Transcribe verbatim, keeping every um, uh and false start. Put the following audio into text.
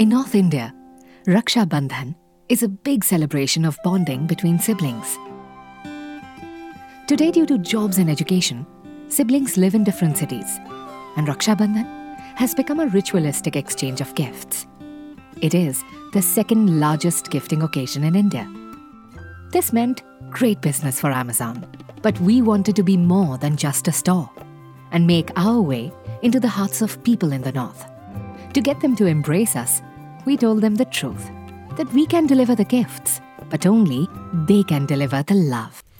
In North India, Raksha Bandhan is a big celebration of bonding between siblings. Today, due to jobs and education, siblings live in different cities, and Raksha Bandhan has become a ritualistic exchange of gifts. It is the second largest gifting occasion in India. This meant great business for Amazon, but we wanted to be more than just a store and make our way into the hearts of people in the North. To get them to embrace us, we told them the truth, that we can deliver the gifts, but only they can deliver the love.